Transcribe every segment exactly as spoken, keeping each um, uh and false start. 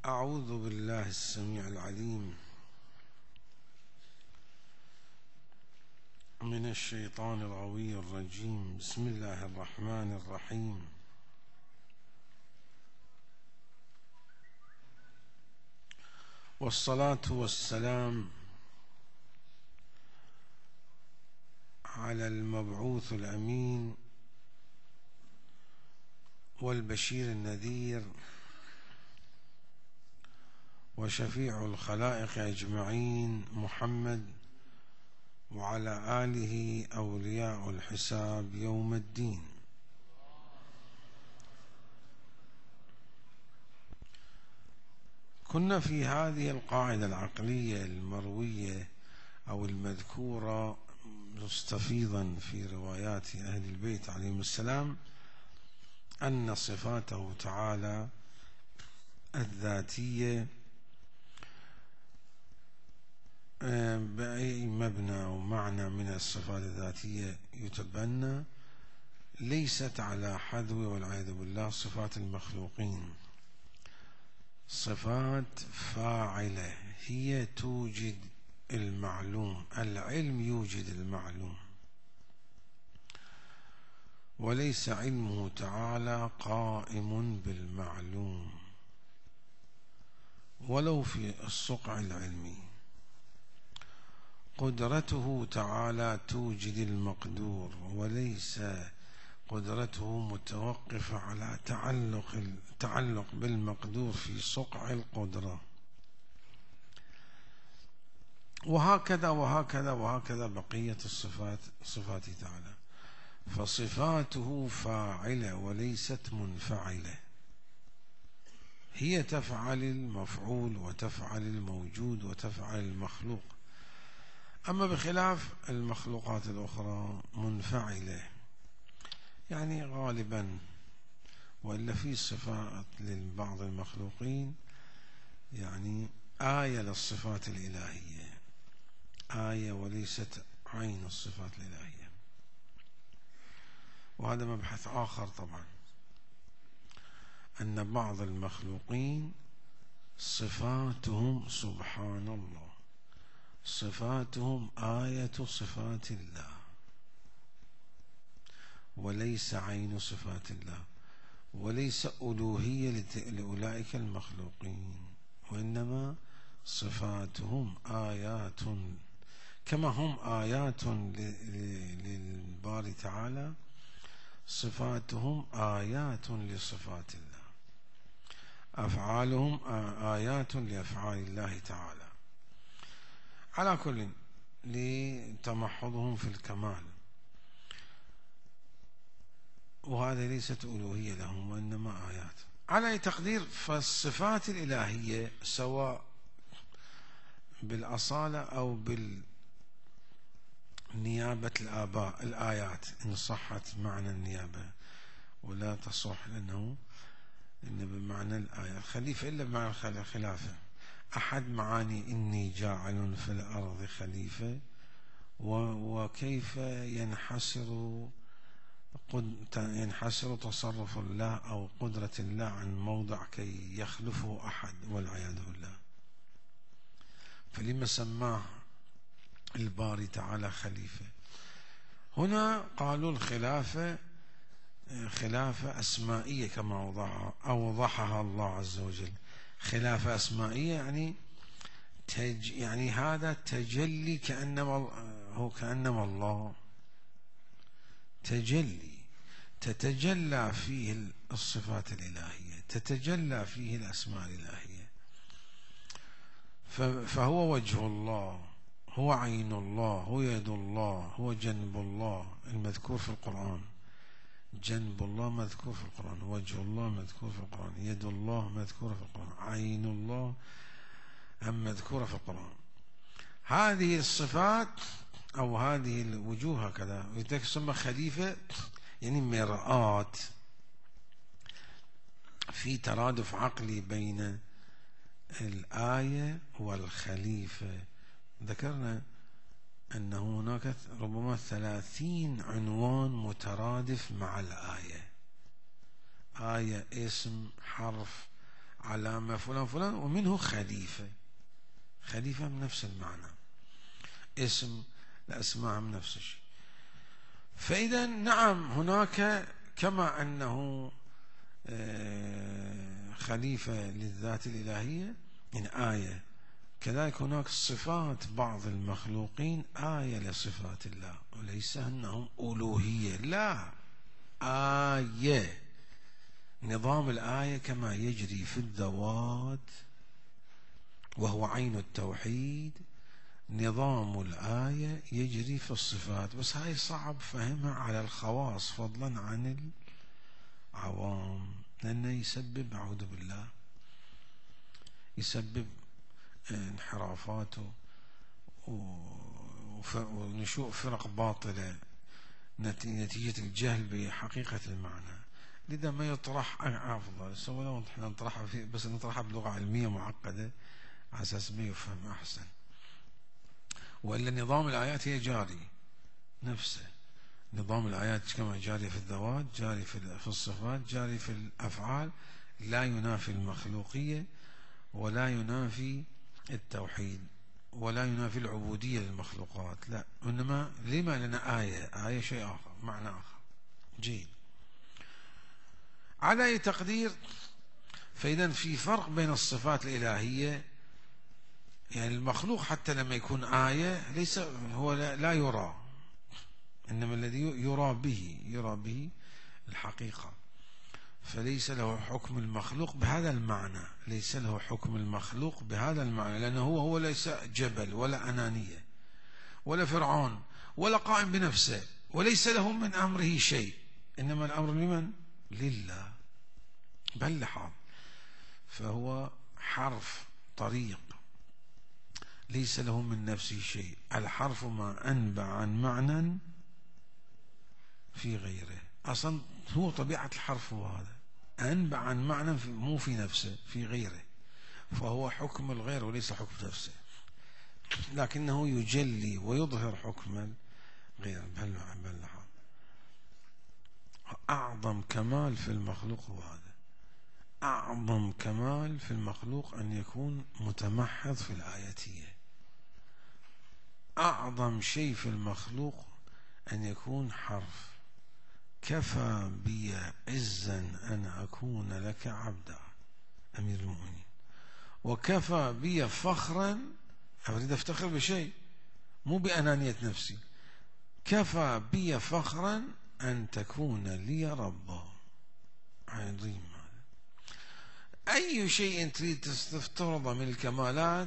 أعوذ بالله السميع العليم من الشيطان الغوي الرجيم. بسم الله الرحمن الرحيم. والصلاة والسلام على المبعوث الأمين والبشير النذير وشفيع الخلائق أجمعين محمد، وعلى آله أولياء الحساب يوم الدين. كنا في هذه القاعدة العقلية المروية أو المذكورة مستفيضا في روايات أهل البيت عليهم السلام أن صفاته تعالى الذاتية بأي مبنى أو معنى من الصفات الذاتية يتبنى ليست على حذو والعياذ بالله صفات المخلوقين، صفات فاعلة هي توجد المعلوم، العلم يوجد المعلوم، وليس علمه تعالى قائم بالمعلوم ولو في الصقع العلمي. قدرته تعالى توجد المقدور، وليس قدرته متوقفة على تعلق التعلق بالمقدور في صقع القدرة، وهكذا وهكذا وهكذا بقية الصفات صفات تعالى. فصفاته فاعلة وليست منفعلة، هي تفعل المفعول وتفعل الموجود وتفعل المخلوق، أما بخلاف المخلوقات الأخرى منفعلة يعني غالبا، وإلا في صفات لبعض المخلوقين يعني آية للصفات الإلهية، آية وليست عين الصفات الإلهية، وهذا مبحث آخر طبعا. أن بعض المخلوقين صفاتهم سبحان الله، صفاتهم آية صفات الله وليس عين صفات الله، وليس ألوهية لأولئك المخلوقين، وإنما صفاتهم آيات كما هم آيات للباري تعالى، صفاتهم آيات لصفات الله، أفعالهم آيات لأفعال الله تعالى، على كل لتمحضهم في الكمال، وهذا ليست ألوهية لهم وإنما آيات على أي تقدير. فالصفات الإلهية سواء بالأصالة أو بالنيابة الآباء الآيات إن صحت معنى النيابة، ولا تصح لأنه إن بمعنى الآية خليفة إلا بمعنى الخلافة. أحد معاني إني جاعل في الأرض خليفة، وكيف ينحسر ينحسر تصرف الله أو قدرة الله عن موضع كي يخلفه أحد والعياذ بالله. فلما سماه الباري تعالى خليفة؟ هنا قالوا الخلافة خلافة أسمائية كما أوضحها الله عز وجل، خلافة أسمائية يعني تج يعني هذا تجلي كأنما هو كأنما الله تجلي، تتجلى فيه الصفات الإلهية، تتجلى فيه الأسماء الإلهية، فهو وجه الله، هو عين الله، هو يد الله، هو جنب الله المذكور في القرآن، جنب الله مذكور في القرآن، وجه الله مذكور في القرآن، يد الله مذكورة في القرآن، عين الله هم مذكورة في القرآن. هذه الصفات أو هذه الوجوه هكذا يسمى خليفة، يعني مرآة، في ترادف عقلي بين الآية والخليفة. ذكرنا أن هناك ربما ثلاثين عنوان مترادف مع الآية، آية اسم حرف علامة فلان فلان، ومنه خليفة. خليفة من نفس المعنى، اسم الأسماء من نفس الشيء. فإذا نعم هناك كما أنه خليفة للذات الإلهية يعني آية، كذلك هناك صفات بعض المخلوقين آية لصفات الله، وليس أنهم ألوهية، لا، آية. نظام الآية كما يجري في الذوات وهو عين التوحيد، نظام الآية يجري في الصفات. بس هاي صعب فهمها على الخواص فضلا عن العوام، لأنه يسبب، أعوذ بالله، يسبب انحرافات ونشوء فرق باطلة نتيجة الجهل بحقيقة المعنى. لذا ما يطرح أفضل، سوى لو نحن نطرحها في بس نطرحها بلغة علمية معقدة على أساس ما يفهم أحسن. وإلا نظام الآيات هي جاري نفسه، نظام الآيات كما جاري في الذوات، جاري في الصفات، جاري في الأفعال، لا ينافي المخلوقية ولا ينافي التوحيد ولا ينافي العبودية للمخلوقات، لا، إنما لما لنا آية، آية شيء آخر، معنى آخر. جيد. على أي تقدير، فإذا في فرق بين الصفات الإلهية، يعني المخلوق حتى لما يكون آية ليس هو لا, لا يرى، إنما الذي يرى به يرى به الحقيقة، فليس له حكم المخلوق بهذا المعنى، ليس له حكم المخلوق بهذا المعنى، لأنه هو هو ليس جبل ولا أنانية ولا فرعون ولا قائم بنفسه، وليس له من أمره شيء، إنما الأمر لمن؟ لله. بل لحظ، فهو حرف طريق، ليس له من نفسه شيء. الحرف ما أنبع عن معنى في غيره، أصلا هو طبيعة الحرف هو هذا، أنبع عن معنى مو في نفسه، في غيره، فهو حكم الغير وليس حكم نفسه، لكنه يجلي ويظهر حكم الغير. بل بل أعظم كمال في المخلوق هو هذا، أعظم كمال في المخلوق أن يكون متمحض في الآياتية. أعظم شيء في المخلوق أن يكون حرف. كفى بي عزا أن أكون لك عبدا أمير المؤمنين، وكفى بي فخرا، أريد أفتخر بشيء مو بأنانية نفسي، كفى بي فخرا أن تكون لي ربا. عظيم هذا. أي شيء تريد تفترض من الكمالات،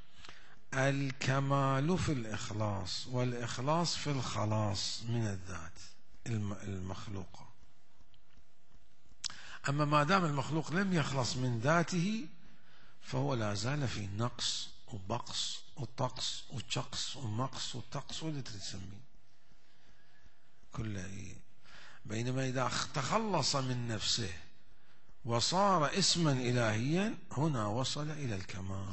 الكمال في الإخلاص، والإخلاص في الخلاص من الذات المخلوقة. أما ما دام المخلوق لم يخلص من ذاته فهو لا زال في نقص وبقص وطقس وشقص ومقص وطقس، واللي تسميه كله. بينما إذا تخلص من نفسه وصار اسما إلهيا، هنا وصل إلى الكمال،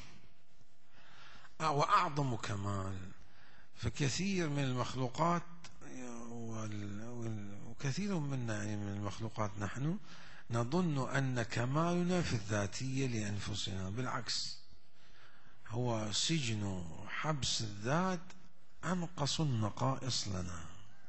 وأعظم كمال. فكثير من المخلوقات وكثير منا يعني من المخلوقات نحن نظن أن كمالنا في الذاتية لأنفسنا، بالعكس، هو سجن حبس الذات أنقص النقائص لنا.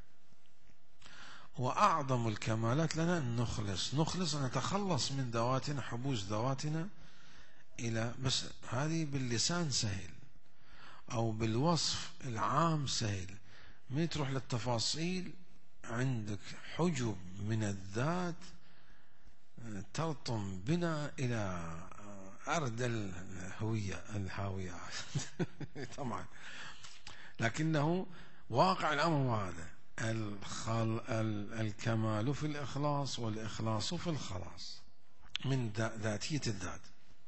وأعظم الكمالات لنا أن نخلص نخلص أن نتخلص من ذواتنا، حبوس ذواتنا إلى، بس هذه باللسان سهل أو بالوصف العام سهل، من تروح للتفاصيل عندك حجب من الذات تلطم بنا إلى أرض الهوية الهاوية طبعا، لكنه واقع الأمر هذا. الخل... الكمال في الإخلاص، والإخلاص في الخلاص من ذاتية الذات،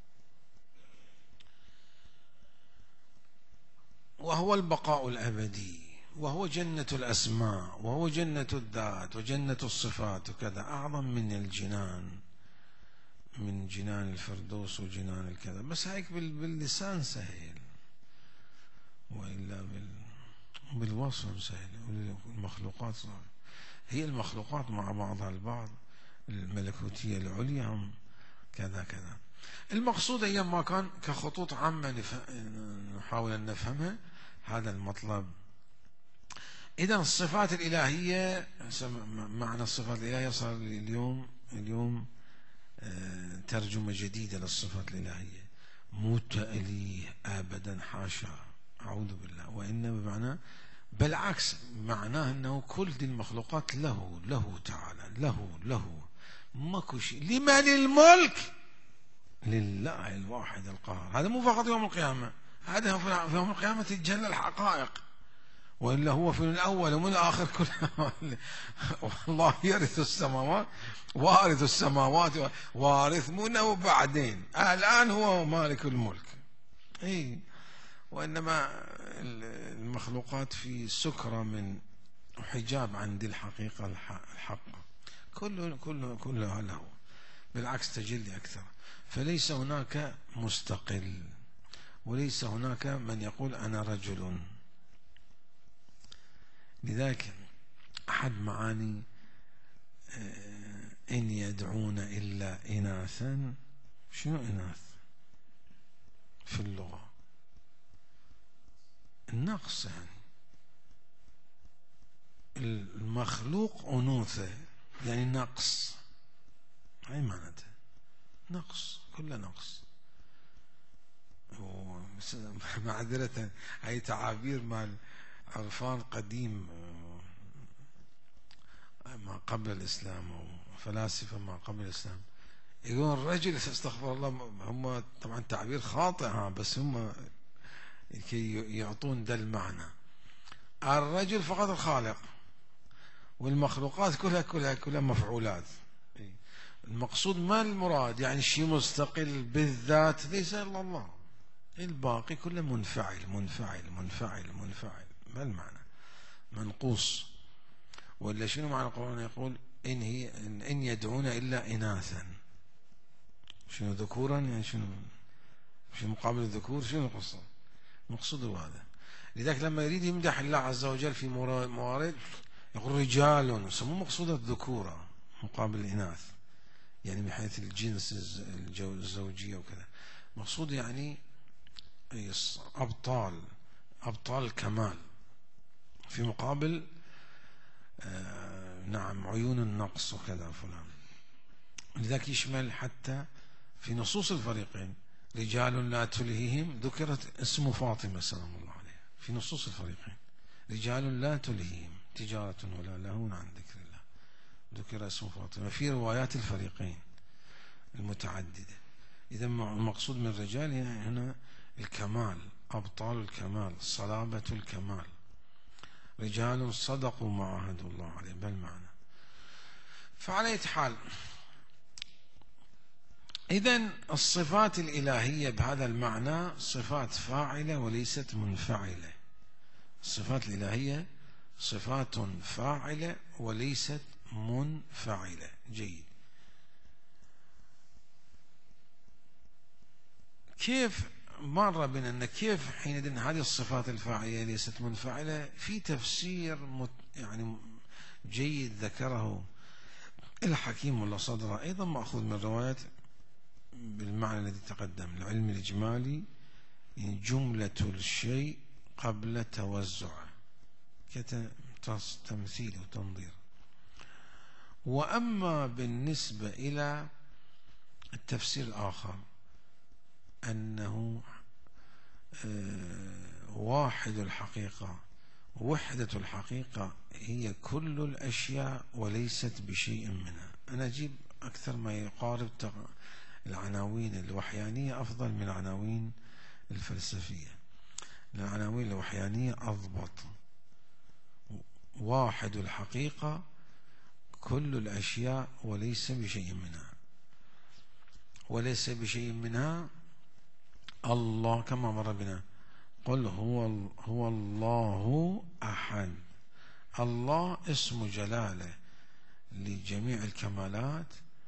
وهو البقاء الأبدي، وهو جنة الأسماء، وهو جنة الذات وجنة الصفات وكذا، أعظم من الجنان، من جنان الفردوس وجنان الكذا. بس هيك باللسان سهل، وإلا بال بالوصف سهل. المخلوقات صعب، هي المخلوقات مع بعضها البعض، الملكوتية العليا هم كذا كذا. المقصود أيام ما كان كخطوط عامة نحاول أن نفهمها هذا المطلب. إذا الصفات الإلهية، معنى الصفات الإلهية صار اليوم اليوم ترجمة جديدة للصفات الإلهية، مو تأليه أبدا، حاشا، أعوذ بالله، وإنما بمعنى بالعكس، معناه أنه كل دي المخلوقات له له تعالى، له له ماكو شيء. لمن الملك؟ لله الواحد القهار. هذا مو فقط يوم القيامة، هذا في يوم القيامة تتجلى الحقائق، وإلا هو في الأول ومن الآخر كله. والله يرث السماوات، وارث السماوات، وارث منه، وبعدين الآن هو مالك الملك. إيه، وإنما المخلوقات في سكرة من حجاب عن دي الحقيقة الحقة، كله كله كلها له، بالعكس تجلي أكثر. فليس هناك مستقل، وليس هناك من يقول أنا رجل. لذلك أحد معاني إن يدعون إلا إناثا، شنو إناث في اللغة؟ النقص، يعني المخلوق أنوثة، يعني نقص، هاي معناته نقص، كله نقص. معذرة، هاي تعابير مال عرفان قديم ما قبل الإسلام، أو فلاسفة ما قبل الإسلام، يقولون الرجل، استغفر الله، هم طبعا تعبير خاطئ، ها بس هم كي يعطون ده المعنى. الرجل فقط الخالق، والمخلوقات كلها كلها كلها مفعولات. المقصود ما المراد يعني شيء مستقل بالذات، ليس إلا الله، الباقي كله منفعل منفعل منفعل منفعل، ما المعنى منقوص. ولا شنو معنى القرآن يقول إن هي إن يدعون إلا إناثا؟ شنو ذكورا؟ يعني شنو في مقابل الذكور؟ شنو القصة؟ مقصود هذا. لذلك لما يريد يمدح الله عز وجل في موارد يقول رجال، يسموه مقصود الذكورة مقابل الإناث، يعني من حيث الجنس الزوجية وكذا. مقصود يعني أبطال أبطال الكمال في مقابل آه نعم عيون النقص وكذا فلان. لذلك يشمل حتى في نصوص الفريقين، رجال لا تلهيهم، ذكرت اسم فاطمة سلام الله عليها في نصوص الفريقين، رجال لا تلهيهم تجارة ولا لهون عن ذكر الله، ذكر اسم فاطمة في روايات الفريقين المتعددة. إذا المقصود من الرجال هنا الكمال، أبطال الكمال، صلابة الكمال، رجال صدقوا ما عاهدوا الله عليه بالمعنى. فعلى أي حال، إذن الصفات الإلهية بهذا المعنى صفات فاعلة وليست منفعلة. الصفات الإلهية صفات فاعلة وليست منفعلة. جيد. كيف مر بنا أن كيف حينئذ هذه الصفات الفاعلة ليست منفعلة؟ في تفسير مت يعني جيد ذكره الحكيم ولا صدره، أيضا مأخوذ من روايات بالمعنى الذي تقدم، العلم الإجمالي جملة الشيء قبل توزعه، كتمثيل وتنظير. وأما بالنسبة إلى التفسير الآخر أنه واحد الحقيقة، وحدة الحقيقة هي كل الأشياء وليست بشيء منها. أنا أجيب أكثر ما يقارب العناوين الوحيانية أفضل من العناوين الفلسفية. العناوين الوحيانية أضبط. واحد الحقيقة كل الأشياء وليس بشيء منها، وليس بشيء منها الله، كما مر بنا قل هو هو الله أحد. الله اسم جلالة لجميع الكمالات،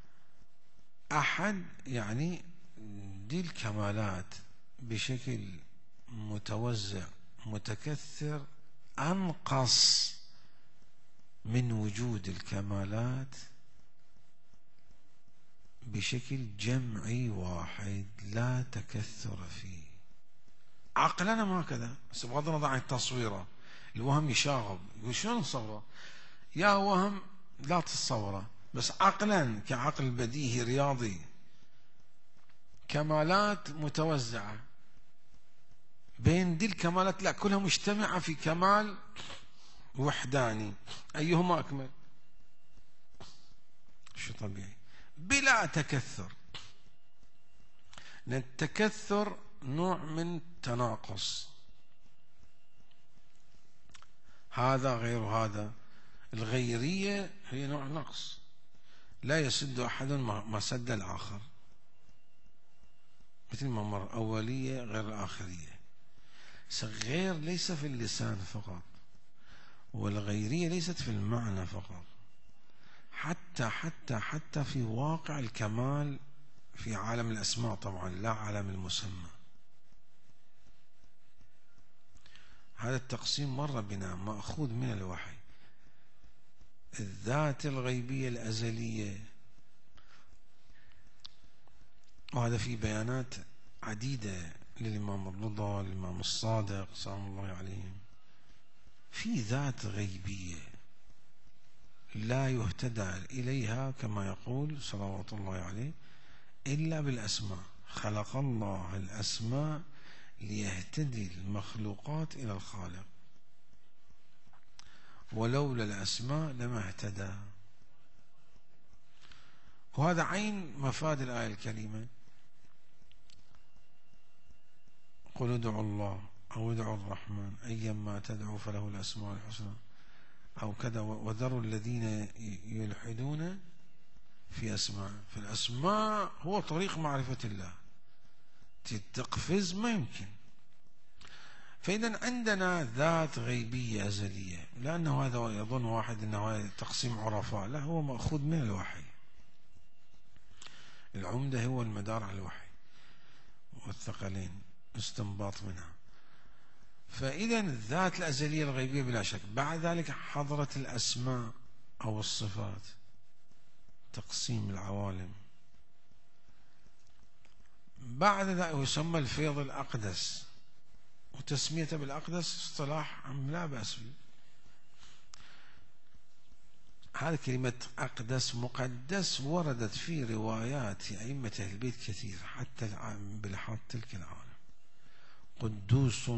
أحد يعني دي الكمالات بشكل متوزع متكثر أنقص من وجود الكمالات بشكل جمعي واحد لا تكثر فيه. عقلنا ما كذا، بس بغض النظر عن التصويره، الوهم يشاغب، يقول شلون نصوره؟ يا وهم لا تتصوره، بس عقلا كعقل بديهي رياضي كمالات متوزعة بين دي الكمالات، لا كلها مجتمعة في كمال وحداني، أيهما أكمل؟ شو طبيعي بلا تكثر. لأن التكثر نوع من تناقص، هذا غير هذا. الغيرية هي نوع نقص، لا يسد أحد ما سد الآخر، مثل ما مر أولية غير آخرية. غير ليس في اللسان فقط، والغيرية ليست في المعنى فقط، حتى حتى حتى في واقع الكمال في عالم الأسماء طبعا، لا عالم المسمى. هذا التقسيم مر بنا مأخوذ من الوحي. الذات الغيبية الأزلية، وهذا في بيانات عديدة للإمام الرضا، للإمام الصادق سلام الله عليهم، في ذات غيبية لا يهتدى إليها كما يقول صلوات الله عليه إلا بالأسماء. خلق الله الأسماء ليهتدي المخلوقات إلى الخالق، ولولا الأسماء لما اهتدى. وهذا عين مفاد الآية الكريمة: قل ادعوا الله أو ادعوا الرحمن أيما تدعوا فله الأسماء الحسنى، أو كذا، وذروا الذين يلحدون في أسماء. فالأسماء هو طريق معرفة الله، تقفز ما يمكن. فإذا عندنا ذات غيبية أزلية، لأنه هذا يظن واحد أنه تقسيم عرفاء، لا، هو مأخوذ من الوحي. العمدة هو المدار على الوحي والثقلين استنباط منها. فإذا الذات الأزلية الغيبية بلا شك. بعد ذلك حضرة الأسماء أو الصفات، تقسيم العوالم. بعد ذلك يسمى الفيض الأقدس، وتسميته بالأقدس اصطلاح لا بأس به. هذه كلمة أقدس مقدس وردت في روايات أئمة أهل البيت كثير، حتى بلحاظ تلك العالم. قدوس،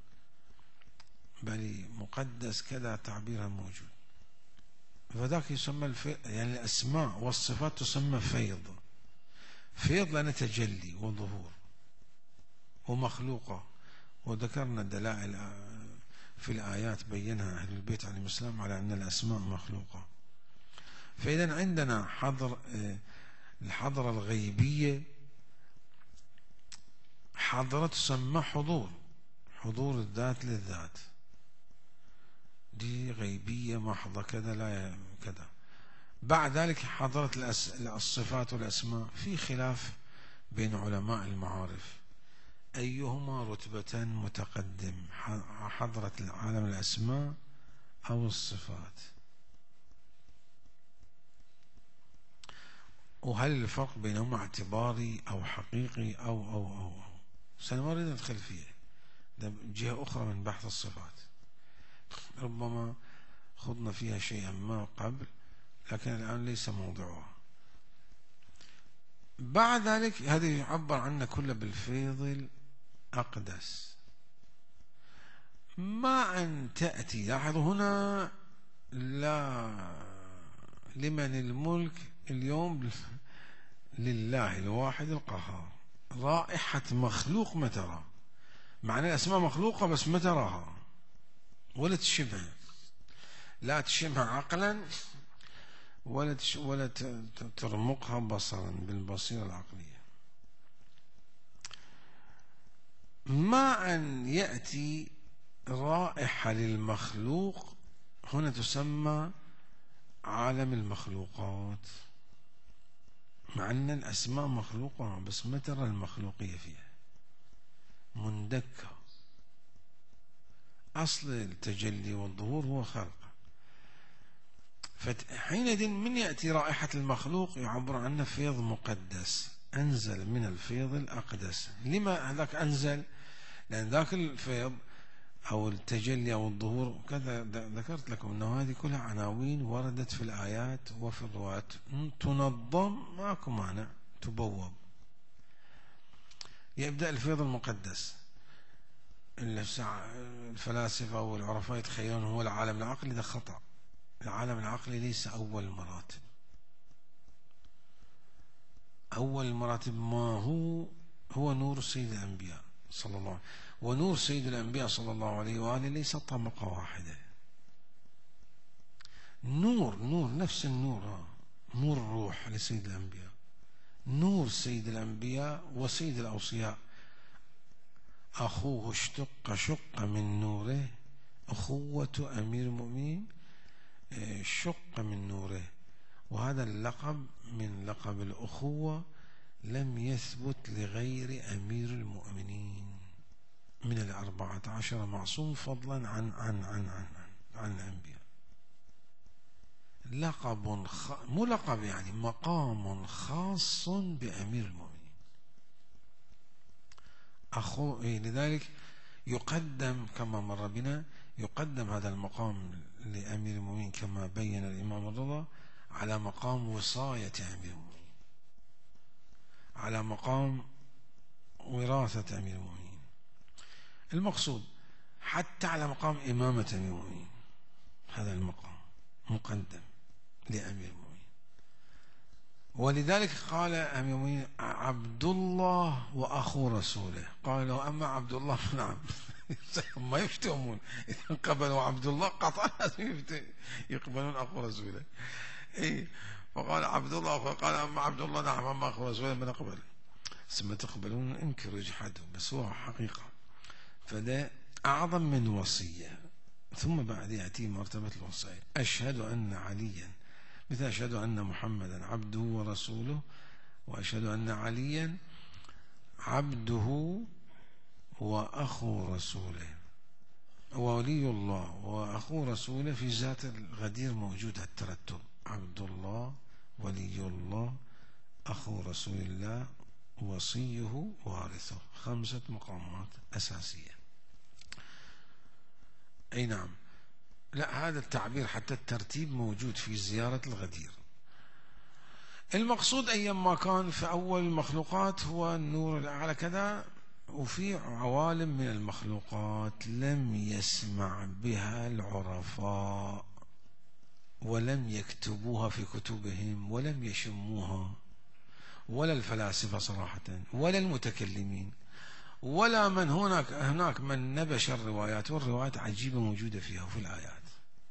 بل مقدس، كذا تعبيرها موجود. فذاك يسمى الفيض، يعني الأسماء والصفات تسمى فيض. فيض لأنه تجلي وظهور ومخلوقة، وذكرنا دلائل في الآيات بينها أهل البيت عليهم السلام على أن الأسماء مخلوقة. فإذا عندنا حضر الحضرة الغيبية، حضرة تسمى حضور، حضور الذات للذات، دي غيبية محضة كذا لا كذا. بعد ذلك حضرة الصفات والأسماء، في خلاف بين علماء المعارف أيهما رتبة متقدم، حضرة العالم الأسماء أو الصفات، وهل الفرق بينهما اعتباري أو حقيقي أو أو أو, أو. سنريد ندخل فيه، ده جهة أخرى من بحث الصفات، ربما خضنا فيها شيئا ما قبل، لكن الآن ليس موضوعها. بعد ذلك هذه يعبر عنها كله بالفيض الأقدس. ما أن تأتي، لاحظوا هنا، لا لمن الملك اليوم لله الواحد القهار. رائحة مخلوق ما ترى، معنى الأسماء مخلوقة بس ما تراها ولا تشبه، لا تشبه عقلا ولا ولا ترمقها بصرا بالبصيرة العقلية. ما أن يأتي رائحة للمخلوق، هنا تسمى عالم المخلوقات، مع أن الأسماء مخلوقة بس ما ترى المخلوقية فيها، مندكة. أصل التجلي والظهور هو خلق. فحينئذ من يأتي رائحة المخلوق يعبر عنه فيض مقدس، أنزل من الفيض الأقدس. لما هذاك أنزل؟ لأن ذاك الفيض أو التجلي أو الظهور كذا، ذكرت لكم أنه هذه كلها عناوين وردت في الآيات وفي الروايات، تنظم ماكو مانع، تبوب. يبدأ الفيض المقدس. الفلاسفة والعرفاء يتخيلون هو العالم العقلي، ده خطأ. العالم العقلي ليس أول المراتب. أول المراتب ما هو هو نور سيد الأنبياء صلى الله عليه وسلم، ونور سيد الأنبياء صلى الله عليه وآله ليس طبقة واحدة. نور نور نفس النور، نور الروح لسيد الأنبياء، نور سيد الأنبياء وسيد الأوصياء. أخوه اشتق شق من نوره، أخوة أمير المؤمنين شق من نوره. وهذا اللقب من لقب الأخوة لم يثبت لغير أمير المؤمنين من الأربعة عشر معصوم، فضلا عن عن عن عن عن الأنبياء. لقب خ... مو لقب يعني مقام خاص بأمير المؤمنين. أخو إيه لذلك يقدم كما مر بنا، يقدم هذا المقام لأمير المؤمنين كما بين الإمام الرضا على مقام وصاية أمير المؤمنين، على مقام وراثة أمير المؤمنين. المقصود حتى على مقام إمامة أمير المؤمنين، هذا المقام مقدم لأمير المؤمنين. ولذلك قال أمير المؤمنين عبد الله وأخو رسوله. قال له أما عبد الله نعم ما يفتهمون، إذا قبلوا عبد الله قطعا لازم يقبلون أخو رسوله. إيه فقال عبد الله، فقال أما عبد الله نعم أما أخو رسوله ما نقبل. ثم تقبلون انكروا اجحدوا، بس هو حقيقة. فده أعظم من وصية. ثم بعد يأتي مرتبة الوصية، أشهد أن عليا، مثل أشهد أن محمدا عبده ورسوله، وأشهد أن عليا عبده وأخو رسوله. وولي الله وأخو رسوله في ذات الغدير موجود الترتب، عبد الله ولي الله أخو رسول الله وصيه وارثه، خمسة مقامات أساسية. أي نعم. لا هذا التعبير حتى الترتيب موجود في زيارة الغدير. المقصود أيما كان في أول المخلوقات هو النور الأعلى كذا، وفي عوالم من المخلوقات لم يسمع بها العرفاء ولم يكتبوها في كتبهم ولم يشموها، ولا الفلاسفة صراحة ولا المتكلمين ولا من هناك هناك من نبش الروايات، والروايات عجيبة موجودة فيها وفي الآيات.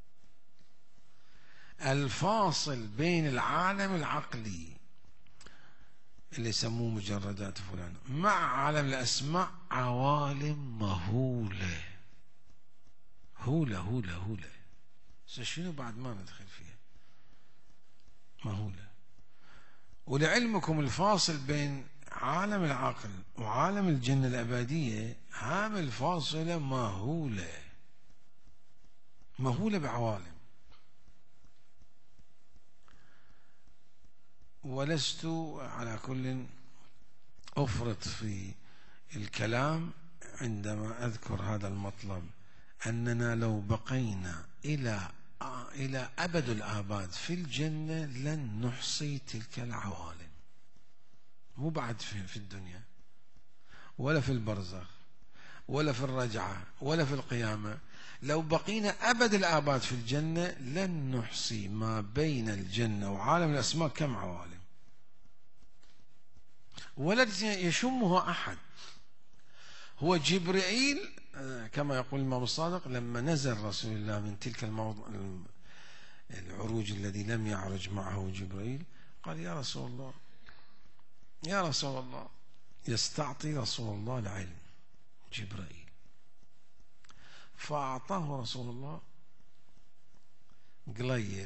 الفاصل بين العالم العقلي اللي يسموه مجردات فلان مع عالم الأسماء عوالم مهولة، هولة هولة هولة. شنو بعد ما ندخل فيها، مهولة. ولعلمكم الفاصل بين عالم العقل وعالم الجنة الأبدية عامل فاصلة مهولة، مهولة بعوالم. ولست على كل أفرط في الكلام عندما أذكر هذا المطلب، أننا لو بقينا إلى إلى أبد الآباد في الجنة لن نحصي تلك العوالم، مو بعد في, في الدنيا ولا في البرزخ ولا في الرجعة ولا في القيامة. لو بقينا أبد الآباد في الجنة لن نحصي ما بين الجنة وعالم الأسماء كم عوالم، ولا يشمها أحد. هو جبريل كما يقول الإمام الصادق لما نزل رسول الله من تلك الموضوع العروج الذي لم يعرج معه جبريل، قال يا رسول الله يا رسول الله، يستعطي رسول الله العلم جبريل، فأعطاه رسول الله قليل.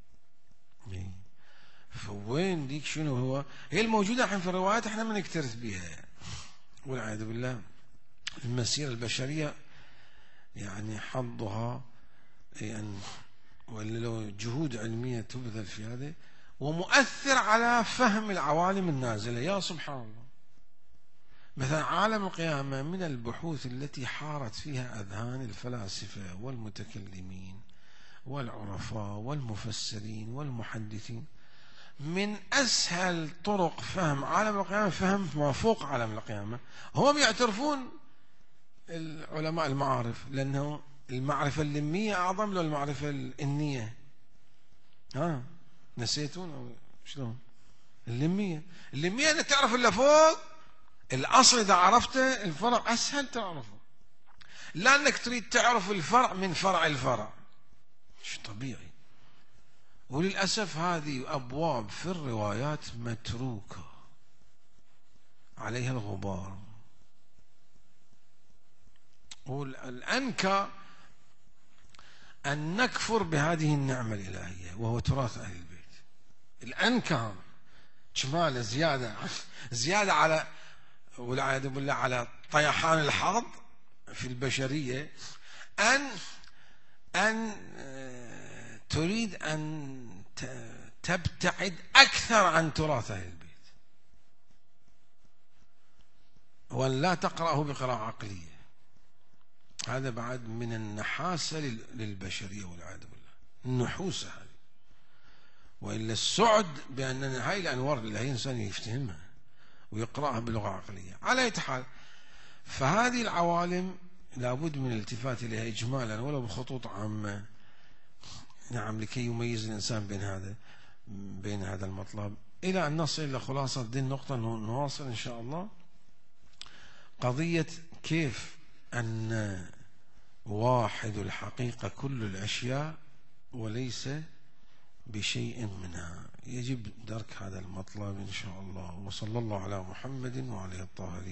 فوين ديك شنو هو؟ هي الموجودة الحين في الروايات احنا ما نكترث بها والعياذ بالله. المسيرة البشرية يعني حظها أن وإلا لو جهود علمية تبذل في هذا، ومؤثر على فهم العوالم النازلة. يا سبحان الله، مثلا عالم القيامة من البحوث التي حارت فيها أذهان الفلاسفة والمتكلمين والعرفاء والمفسرين والمحدثين، من أسهل طرق فهم عالم القيامة فهم ما فوق عالم القيامة. هم يعترفون العلماء المعارف، لأنه المعرفة اللمية أعظم له المعرفة الإنية. ها نسيتون أو شلون؟ اللمية اللمية أنك تعرف اللي فوق الأصل، إذا عرفته الفرع أسهل تعرفه، لأنك تريد تعرف الفرع من فرع الفرع. مش طبيعي. وللأسف هذه أبواب في الروايات متروكة عليها الغبار. والأنكى أن نكفر بهذه النعمة الإلهية وهو تراث أهل البيت. الأنكى شمال زيادة زيادة على والعياذ بالله على طيحان الحظ في البشرية، أن أن تريد أن تبتعد أكثر عن تراث أهل البيت، وأن لا تقرأه بقراءة عقلية. هذا بعد من النحاسة للبشرية والعياذ بالله، النحوسة هذه. وإلا السعد بأن هاي الأنوار اللي هي إنسان يفتهمها ويقرأها بلغة عقلية. على أي حال، فهذه العوالم لابد من الالتفات إليها إجمالا ولو بخطوط عامة، نعم، لكي يميز الإنسان بين هذا بين هذا المطلب، إلى أن نصل إلى خلاصة دي النقطة. نواصل إن شاء الله قضية كيف أن واحد الحقيقة كل الأشياء وليس بشيء منها. يجب درك هذا المطلب إن شاء الله. وصلى الله على محمد وعلى الطاهرين.